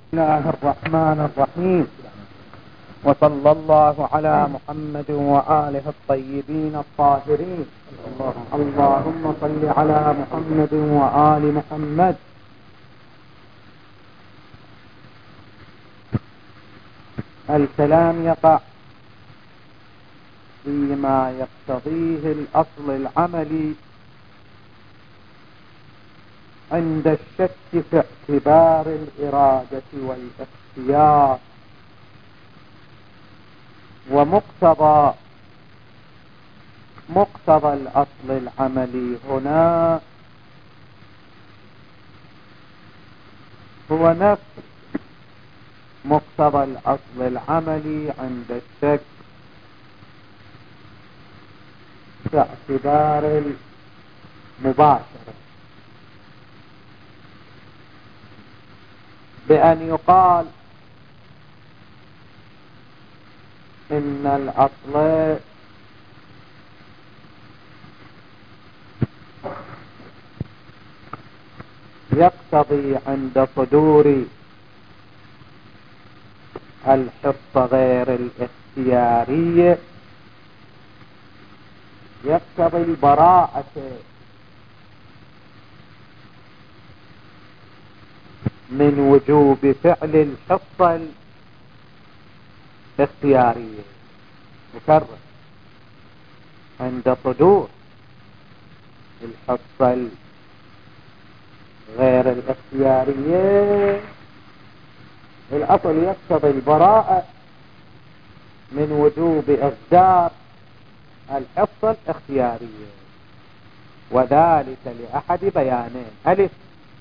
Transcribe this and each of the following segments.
بسم الله الرحمن الرحيم، وصلى الله على محمد وآله الطيبين الطاهرين. اللهم صل على محمد وآل محمد. الكلام يقع فيما يقتضيه الأصل العملي عند الشك في اعتبار الإرادة والاختيار، ومقتضى الأصل العملي هنا هو نفس مقتضى الأصل العملي عند الشك في اعتبار المباشرة، بأن يقال إن الأصل يقتضي عند صدور الحصة غير الاختيارية يقتضي البراءة من وجوب فعل الحصة الاختيارية. مكرر، عند صدور الحصة غير الاختيارية الأصل يقتضي البراءة من وجوب إصدار الحصة الاختيارية، وذلك لأحد بيانين: ألف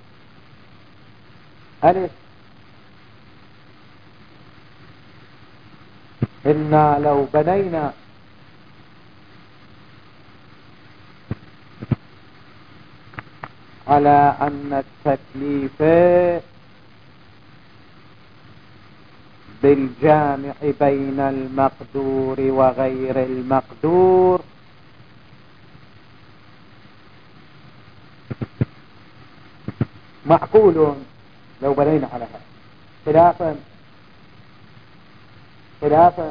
إنا لو بنينا على أن التكليف بالجامع بين المقدور وغير المقدور معقول، لو بنينا على هذا خلافا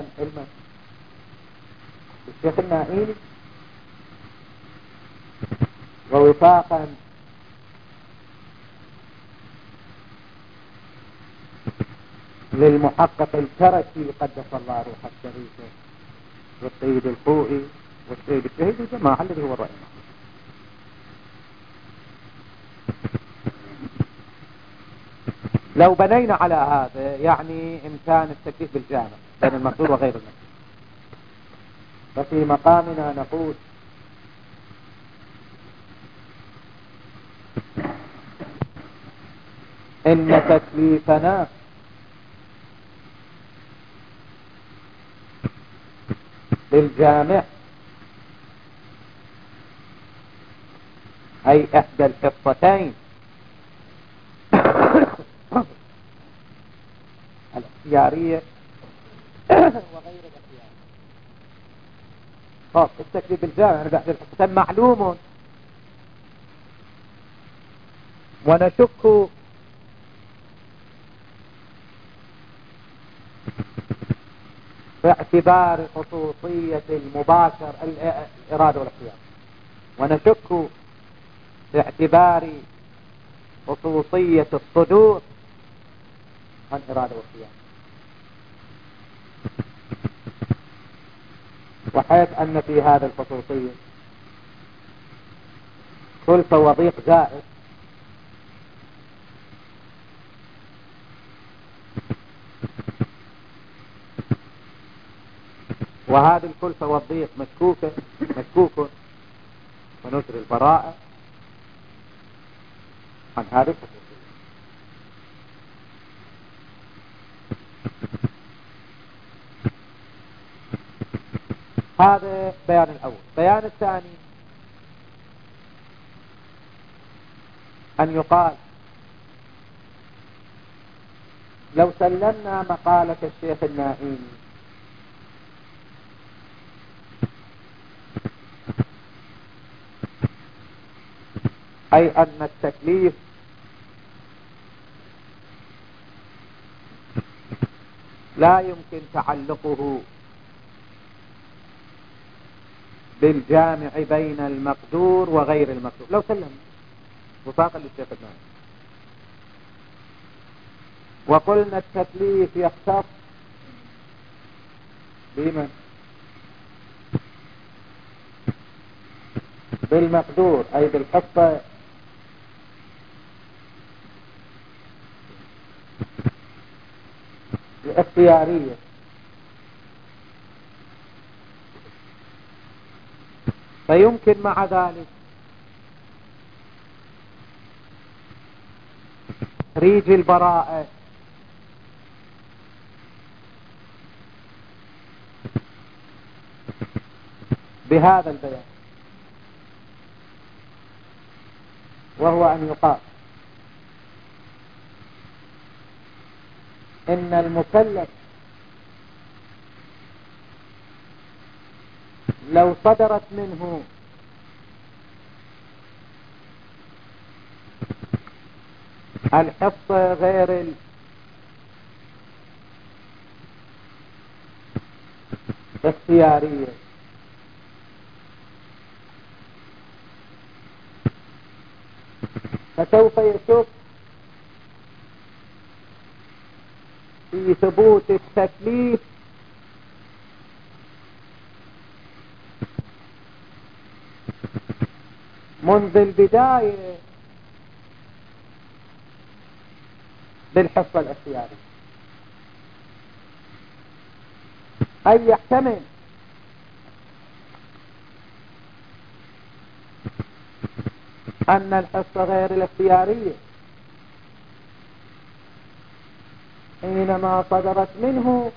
الشيخ النائي، ووفاقا للمحقق الكركي قدس الله روحه الشريفه، والسيد الخوئي والسيد الشهيد والجماعة الذي هو الرأي. لو بنينا على هذا يعني إمكان التكليف بالجامع بين المقدور وغير المقدور، ففي مقامنا نقول إن تكليفنا بالجامع أي إحدى الحصتين الاختيارية وغير الاختيارية. التكليف بالجامع بإحدى الحصتين معلوم، ونشك باعتبار خصوصية المباشر الإرادة والاختيار، ونشك باعتبار خصوصية الصدور عن إرادة واختيار، وحيث أن في هذا الخصوصية خلفة وضيق زائد، وهذه الكلفة والضيق مشكوك، ونجري البراءة عن هذه الخصوصية. هذا بيان الأول. بيان الثاني أن يقال لو سلمنا مقالة الشيخ النائي أي أن التكليف لا يمكن تعلقه بالجامع بين المقدور وغير المقدور. لو سلم وفاقا للشيخ المالك وقلنا التكليف يختص بمن؟ بالمقدور أي بالحصة الاختيارية. فيمكن مع ذلك تخريج البراءة بهذا البيان، وهو أن يقال إن المكلف لو صدرت منه الحصة غير الاختيارية فسوف يشك في ثبوت التكليف منذ البداية بالحصة الاختيارية. أي يحتمل أن الحصة غير الاختيارية حينما صدرت منه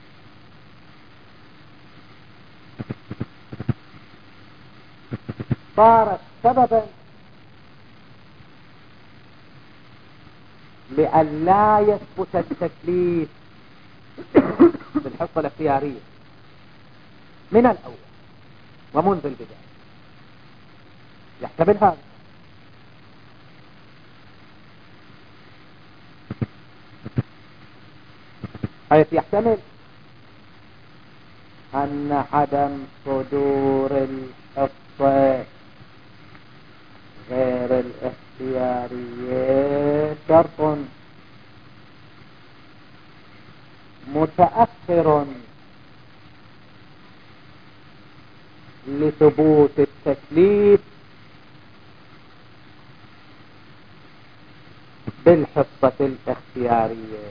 صارت سببا لأن لا يثبت التكليف بالحصة الاختيارية من الأول ومنذ البداية. يحتمل هذا. حيث يحتمل أن عدم صدور الحصة غير الاختيارية شرط متأخر لثبوت التكليف بالحصة الاختيارية.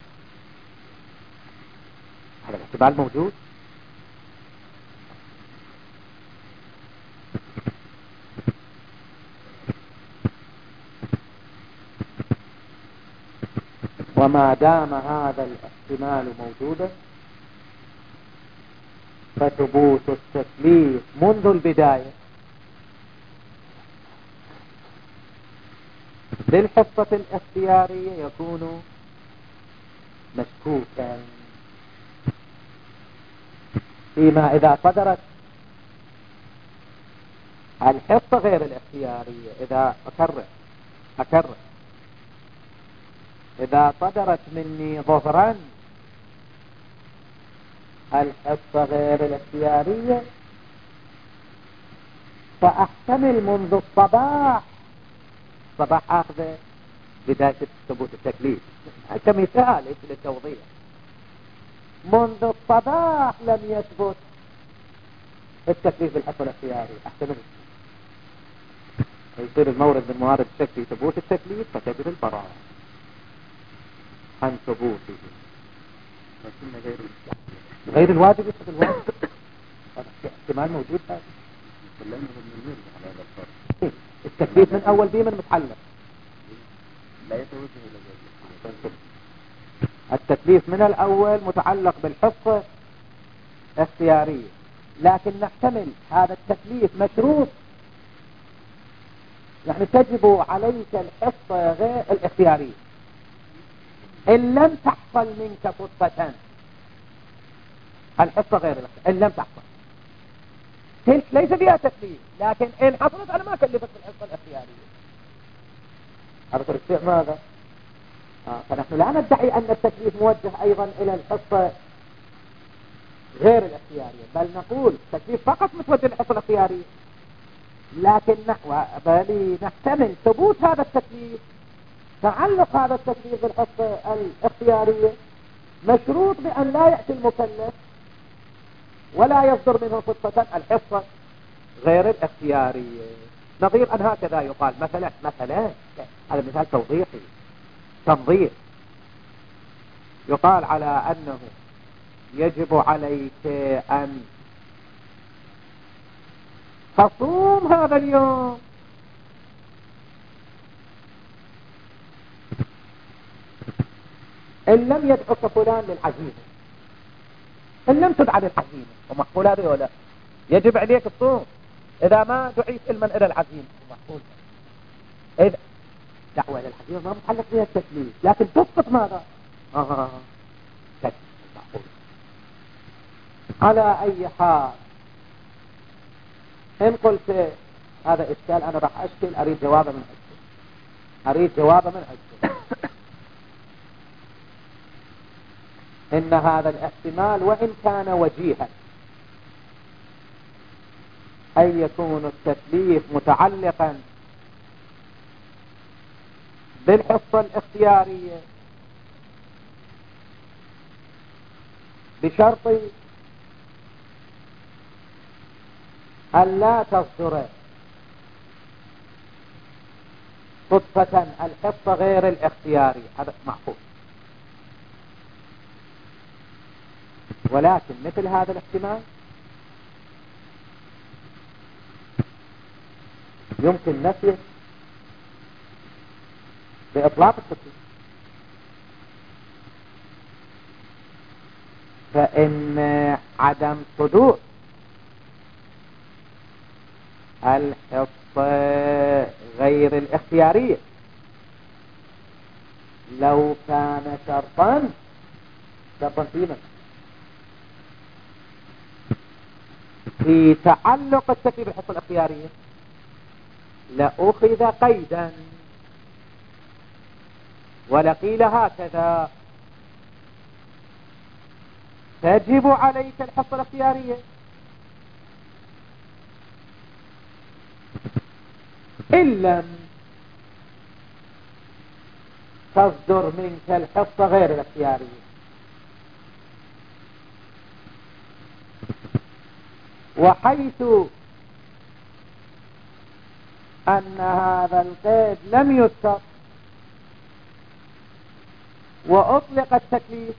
هذا الاحتمال موجود. وما دام هذا الاحتمال موجودا فثبوت التكليف منذ البداية بالحصة الاختيارية يكون مشكوكا فيما إذا صدرت الحصة غير الاختيارية. إذا أكرر إذا صدرت مني ظهرا الحصة غير الاختيارية فأحتمل منذ الصباح أخذ بداية ثبوت التكليف كمثال للتوضيح. منذ الصباح لم يثبت التكليف بالحصة الاختيارية أحتمل يصير المورد من موارد الشك في ثبوت التكليف فتجد البراءة عن ثبوته غير الواجب يثبت الواجب. هذا احتمال موجود. هذا التكليف من أول بمن متعلق لا يتوجه إلى التكليف من الأول متعلق بالحصة اختيارية، لكن نحتمل هذا التكليف مشروط، يعني تجب عليك الحصة غير الاختيارية إن لم تحصل منك صدفة الحصة غير الاختيارية. إن لم تحصل تلك ليس فيها تكليف، لكن إن حصلت أنا ما كلفت بالحصة الاختيارية. هذا الشيء ماذا؟ فنحن لا ندعي أن التكليف موجه أيضا إلى الحصة غير الاختيارية، بل نقول التكليف فقط متوجه للحصة الاختيارية، لكن بل نحتمل ثبوت هذا التكليف، تعلق هذا التكليف بالحصة الاختيارية مشروط بأن لا يأتي المكلف ولا يصدر منه صدفة الحصة غير الاختيارية. نظير أن هكذا يقال مثلا هذا مثال توضيحي تنظير، يقال على أنه يجب عليك أن تصوم هذا اليوم، إن لم يدعك فلان للعزيمة، إن لم تدع للعزيمة، ومحفول هذا ولا يجب عليك الصوم إذا ما دعيت علما إلى العزيمة، ومحفول إذا دعوة إلى العزيمة ما متعلق بها التكليف، لكن تسقط ماذا؟ تكليف محفول. على أي حال إن قلت هذا إشكال أنا راح أشكل، أريد جوابه من أجل إن هذا الاحتمال وإن كان وجيها أن يكون التكليف متعلقا بالحصة الاختيارية بشرط أن لا تصدر صدفة الحصة غير الاختيارية، هذا معقول. ولكن مثل هذا الاحتمال يمكن نفيه بإطلاق التكليف، فإن عدم صدور الحصة غير الاختيارية لو كان شرطا فيما في تعلق التكليف بالحصة الاختيارية لأخذ قيدا ولقيل هكذا تجب عليك الحصة الاختيارية إن لم تصدر منك الحصة غير الاختيارية. وحيث أن هذا القيد لم يذكر وأطلق التكليف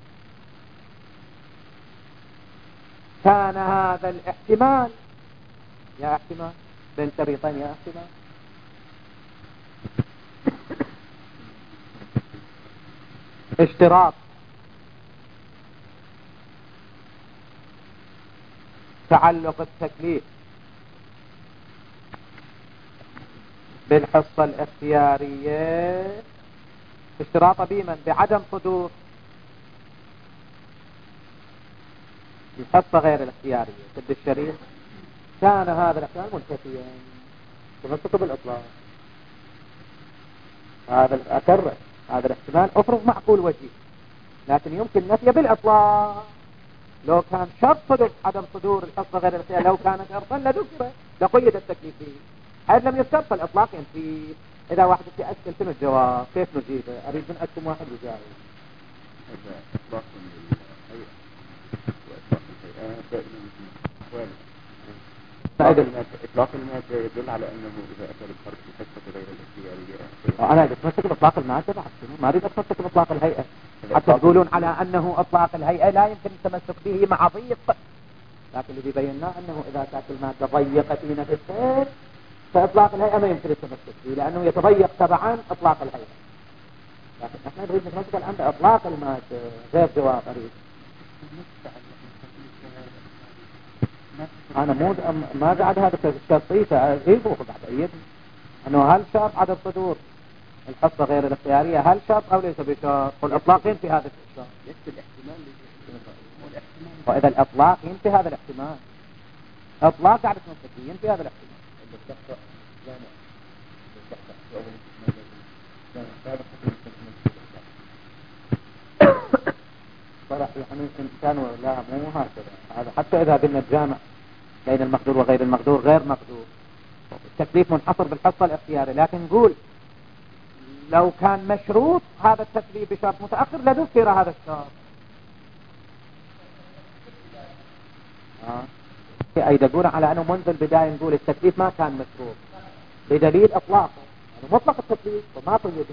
كان هذا الاحتمال يا احتمال بين شريطين يا احتمال اشتراط تعلق التكليف بالحصة الاختيارية اشتراط بمن بعدم صدور الحصة غير الاختيارية ضد الشريط، كان هذا الاحتمال منتفيا تمسك بالإطلاق. هذا أكرر هذا الاحتمال أفرض معقول وجيه، لكن يمكن نفيه بالإطلاق. لو كان شرط صدور عدم صدور الحصة غير الاختيارية، لو كان شرطا لذكر لقيد التكليف فيه، حيث لم يذكر فالإطلاق ينفي. إذا واحد يسأل شنو الجواب كيف نجيبه؟ أريد من أكم واحد يجاوب. هذا إطلاق للهيئة وإطلاق الهيئة دائما إطلاق المادة يدل على أنه إذا أتى بالحرف الحصة غير الاختيارية. أنا أتمسك بإطلاق المادة بعد ما أريد أتمسك بإطلاق الهيئة، حتى تقولون على أنه إطلاق الهيئة لا يمكن التمسك به مع ضيق، لكن الذي بيناه أنه إذا كانت المادة ضيقة في نفسها فإطلاق الهيئة ما يمكن التمسك به لأنه يتضيق تبعا إطلاق الهيئة. لكن نحن نريد نتمسك الآن بإطلاق المادة غير جواب. أريد أنا ما قاعد هذا الشرطية أجيبه بعد أيدي أنه هل شرط عدم صدور الحصة غير الاختيارية هل شرط أو ليس بشرط؟ والإطلاق ينفي هذا الشرط. وإذا الإطلاق ينفي هذا الاحتمال، إطلاق قاعد تنفي ينفي هذا الاحتمال. يعني إنسان لا مو هكذا. هذا حتى إذا قلنا الجامع بين المقدور وغير المقدور غير مقدور، التكليف منحصر بالحصة الاختياري. لكن نقول لو كان مشروط هذا التكليف بشرط متأخر لذكر هذا الشرط. أي دقون على أنه منذ البداية نقول التكليف ما كان مشروط بدليل إطلاقه، يعني مطلق التكليف وما قيده.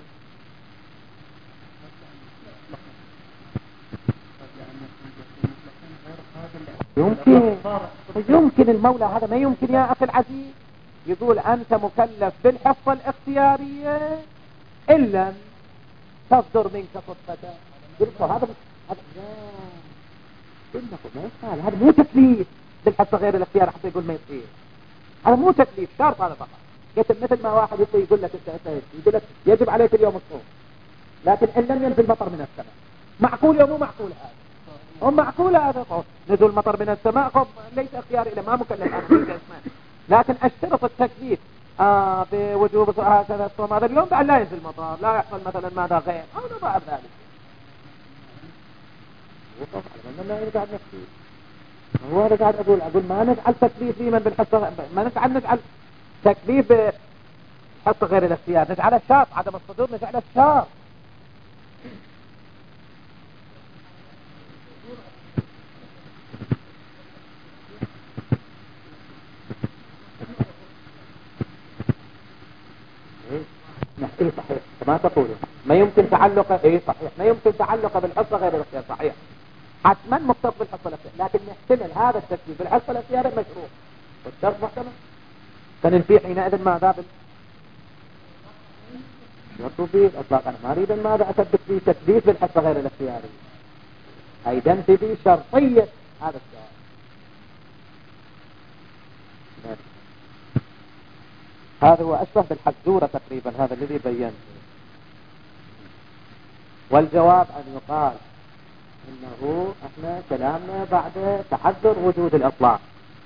يمكن المولى هذا ما يمكن يا أخي العزيز يقول أنت مكلف بالحصة الاختيارية إن لم تصدر منك صدفة. هذا مو تكليف بالحصة غير الاختيار حتى يقول ما يصير. هذا مو تكليف، شرط هذا فقط. مثل ما واحد يقول لك يقول لك يجب عليك اليوم الصوم، لكن إن لم ينزل مطر من السماء. معقول يوم مو معقول هذا؟ هم معقول هذا نزول مطر من السماء ليس اختياري إلى ما مكلف لكن اشترط التكليف بوجوب هكذا الصوم هذا اليوم بعد لا ينزل مطر، لا يحصل مثلا ماذا غير أو نضع ذلك. ما يرجع نفسي هو هذا قاعد أقول ما نجعل تكليف لمن بالحصة، ما نجعل تكليف بحصة غير الاختيار، نجعل الشرط عدم الصدور، نجعل الشرط. إيه صحيح ما تقوله ما يمكن تعلق. إيه صحيح ما يمكن تعلق بالحصة غير الاختيار، صحيح حتما مختص بالحصة الاختيار، لكن نحتمل هذا التكليف بالحصة الاختيار مشروع والشرط محتمل. فننفي حينئذ ماذا بالشرط اطلاقا. ما اريد ماذا اثبت فيه تكليف بالحصة غير الاختياري، ايضا في شرطية هذا السؤال. هذا هو أشبه بالحزورة تقريبا، هذا الذي بينته. والجواب أن يقال إنه إحنا كلامنا بعد تحذر وجود الإطلاق.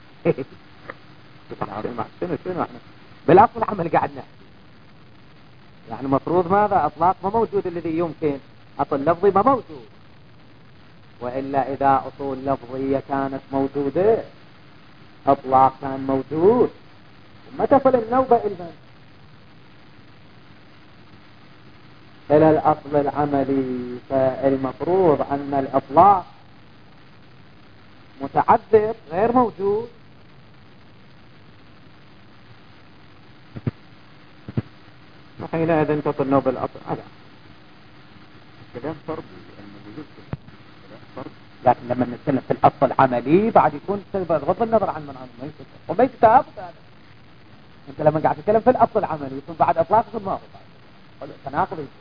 شنو إحنا بالأصل العمل قاعد نحكي يعني مفروض ماذا أطلاق ما موجود، الذي يمكن أصل لفظي ما موجود، وإلا إذا أصول لفظية كانت موجودة أطلاق كان موجود. ما تصل النوبة إلى الأصل العملي. فالمفروض أن الإطلاق متعذر غير موجود، وحينئذ تصل النوبة الأصل على كلام فرضي لكن لما نتكلم في الأصل العملي بعد يكون بغض النظر عن من عنه وما يتتابط هذا. انت لما قاعد تتكلم في الاصل العملي يكون بعد اطلاق يكون ما هو تناقض يصير.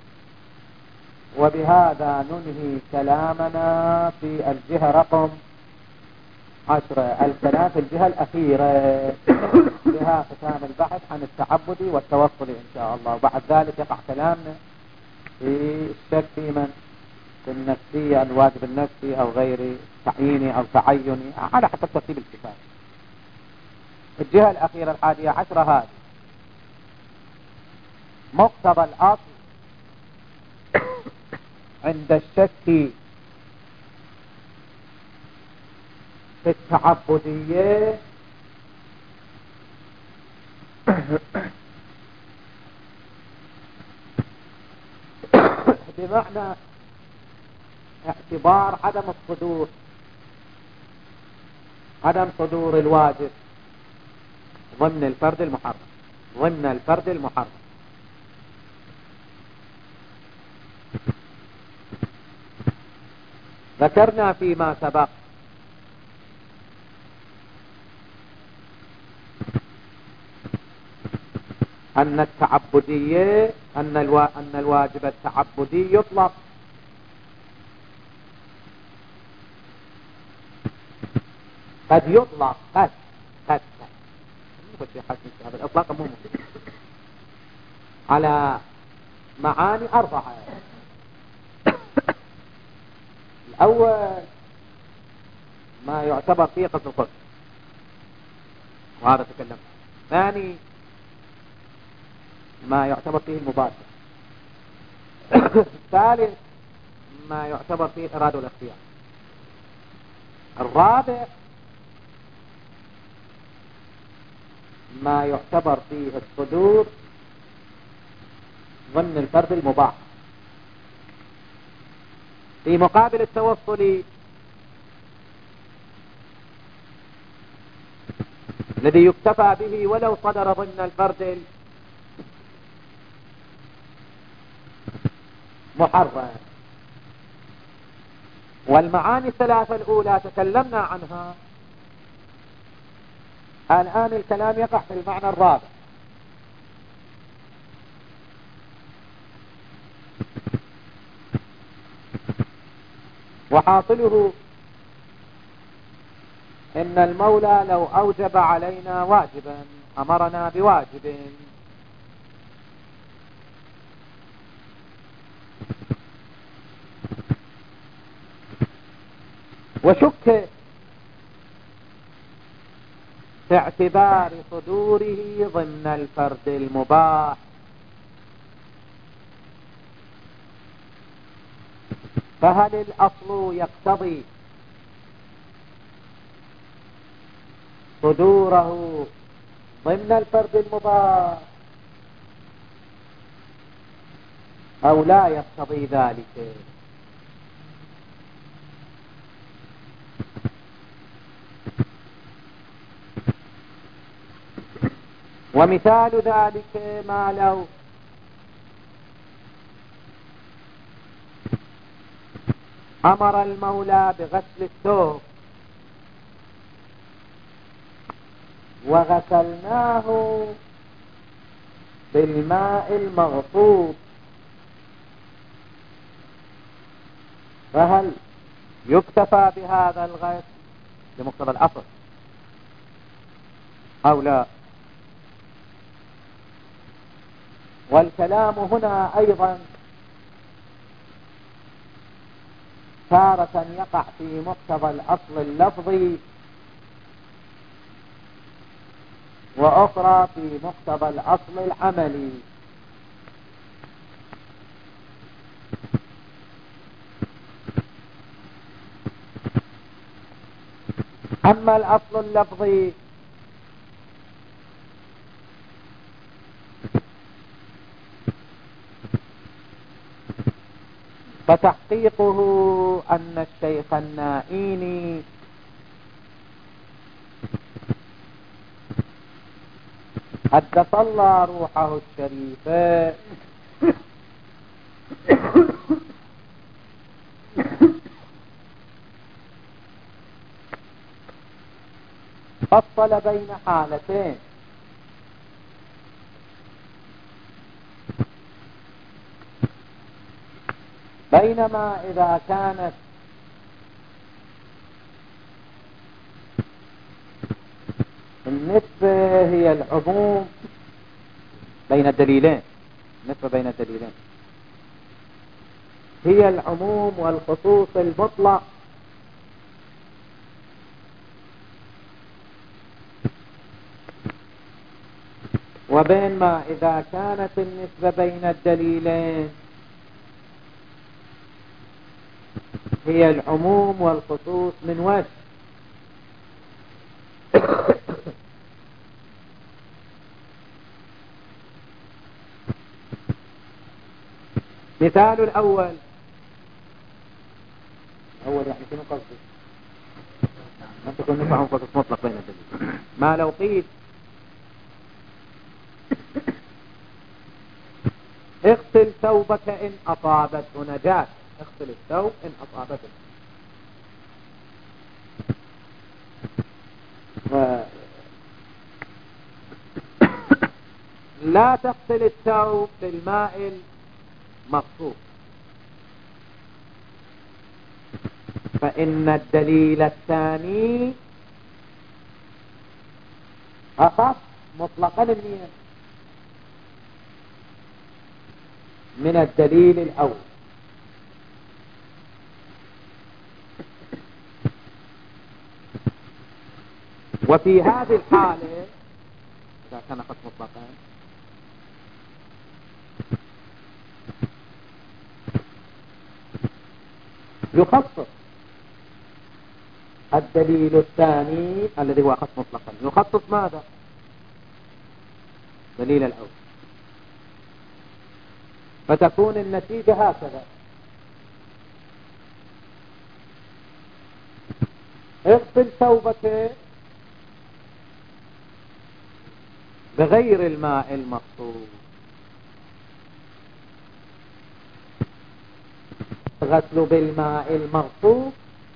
وبهذا ننهي كلامنا في الجهة رقم 10. الكلام في الجهة الأخيرة بها ختام البحث عن التعبدي والتوصلي إن شاء الله. وبعد ذلك يقع كلامنا في الشك في من في النفسية الواجب النفسي أو غير تعييني أو تعيني على حسب ترتيب الكتاب. الجهة الأخيرة 11 هذه مقتضى الأصل عند الشك في التعبدية بمعنى اعتبار عدم صدور الواجب ضمن الفرد المحرم. ذكرنا فيما سبق أن التعبدية أن الواجب التعبدي يطلق قد يطلق قد هذا الإطلاق مو ممكن على معاني 4. الأول ما يعتبر فيه قصد القدس وهذا تكلم. ثاني ما يعتبر فيه المباشر. ثالث ما يعتبر فيه الإرادة والاختيار. الرابع ما يعتبر فيه الصدور ضمن الفرد المباح في مقابل التوصل الذي يكتفى به ولو صدر ضمن الفرد المحرم. والمعاني الثلاثة الأولى تكلمنا عنها، الآن الكلام يقع في المعنى الرابع. وحاصله إن المولى لو أوجب علينا واجبا أمرنا بواجب وشك في اعتبار صدوره ضمن الفرد المباح، فهل الأصل يقتضي صدوره ضمن الفرد المباح أو لا يقتضي ذلك؟ ومثال ذلك ما لو أمر المولى بغسل الثوب وغسلناه بالماء المغصوب، فهل يكتفى بهذا الغسل بمقتضى الأصل أو لا؟ والكلام هنا أيضا تارة يقع في مقتضى الأصل اللفظي وأخرى في مقتضى الأصل العملي. أما الأصل اللفظي فتحقيقه أن الشيخ النائيني قدس الله روحه الشريفة فصل بين حالتين، بينما إذا كانت النسبة هي العموم بين الدليلين، النسبة بين الدليلين هي العموم والخصوص المطلق، وبينما إذا كانت النسبة بين الدليلين هي العموم والخصوص من وجه. مثال الأول يعني شنو قصدي؟ ما تكون نفع خصوص مطلق بين الدليل. ما لو قيل اغسل ثوبك إن أصابته نجاسة، اغسل الثوب إن أصابته لا تغسل الثوب بالماء المغصوب، فإن الدليل الثاني أخف مطلقا النية من الدليل الأول. وفي هذه الحالة إذا كان أخف مطلقا يخصص الدليل الثاني الذي هو خص مطلقا يخصص ماذا؟ دليل الأول. فتكون النتيجة هكذا: اغسل ثوبك بغير الماء المقصود. غسل بالماء المغصوب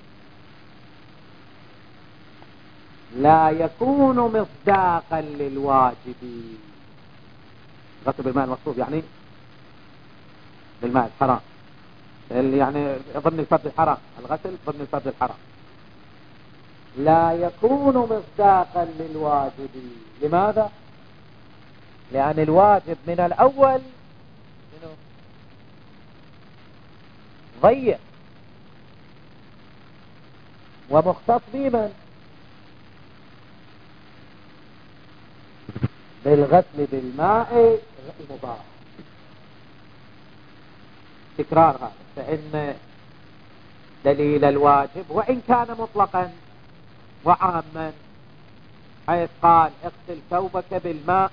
لا يكون مصداقا للواجب. غسل بالماء المغصوب يعني بالماء الحرام، يعني ضمن الفرد الحرام، الغسل ضمن الفرد الحرام، لا يكون مصداقا للواجب. لماذا؟ لأن الواجب من الأول ضيق ومختص بمن؟ بالغسل بالماء المباح. تكرار هذا، فإن دليل الواجب وإن كان مطلقا وعاما حيث قال اغسل ثوبك بالماء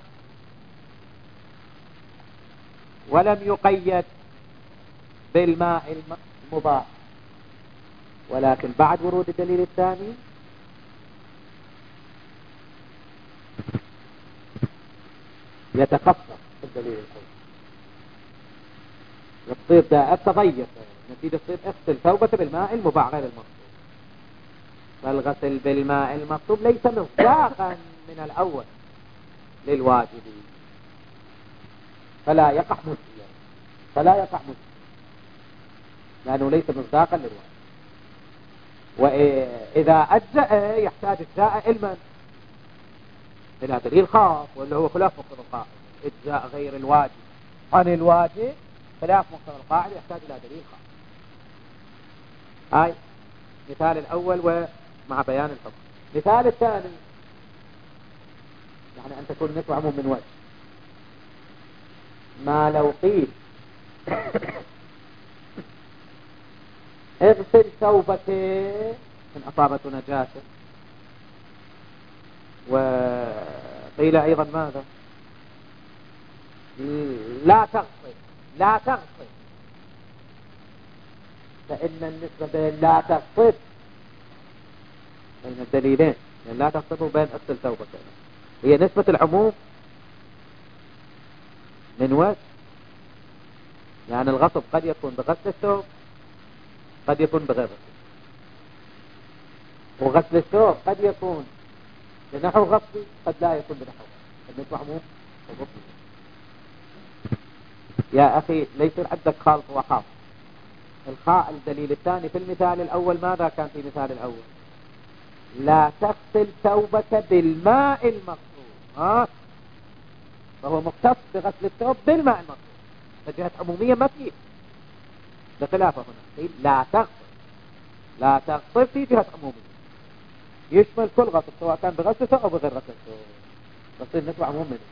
ولم يقيد بالماء المباح، ولكن بعد ورود الدليل الثاني يتخصص الدليل الأول، يصير دائرة تضيق، نتيجة تصير اغسل ثوبك بالماء المباح غير المغصوب. فالغسل بالماء المغصوب ليس مصداقا من الأول للواجب، فلا يقع مسلم لأنه ليس مصداقا للواجب. وإذا أجزأ يحتاج إجزاء علما إلى دليل خاص، واللي هو خلاف مقتضى القاعدة. إجزاء غير الواجب عن الواجب خلاف مقتضى القاعدة، يحتاج إلى دليل خاص. هاي مثال الأول ومع بيان الحكم. مثال الثاني يعني أن تكون النسبة عموم من وجه. ما لو قيل اغسل ثوبك إن أصابته نجاسة، وقيل أيضا ماذا؟ لا تغسل، فإن النسبة بين لا تغسل بين الدليلين، يعني لا تغسل وبين اغسل ثوبك هي نسبة العموم من وجه. يعني الغصب قد يكون بغسل الثوب، قد يكون بغير غسل، وغسل الثوب قد يكون بنحو غسل، قد لا يكون بنحو غسل. النسبة عموم وغسل. يا أخي ليس عندك خالص وخاص. الخاء الدليل الثاني في المثال الأول ماذا كان في المثال الأول؟ لا تغسل ثوبك بالماء المغسول، فهو مختص بغسل الثوب بالماء المغسول، فجهة عمومية ما فيه، بخلافه هنا لا تغسل في جهة عمومية يشمل كل غسل سواء كان بغسل الثوب أو بغير غسل الثوب، تصير نسبة عموم منه.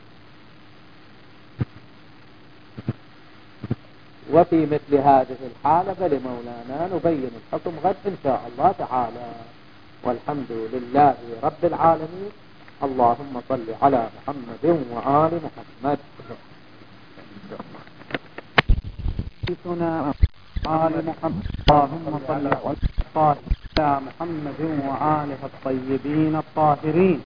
وفي مثل هذه الحالة فلمولانا نبين الحكم غد إن شاء الله تعالى، والحمد لله رب العالمين. اللهم صل على محمد وآل محمد. آل محمد. اللهم صل على محمد وآله الطيبين الطاهرين.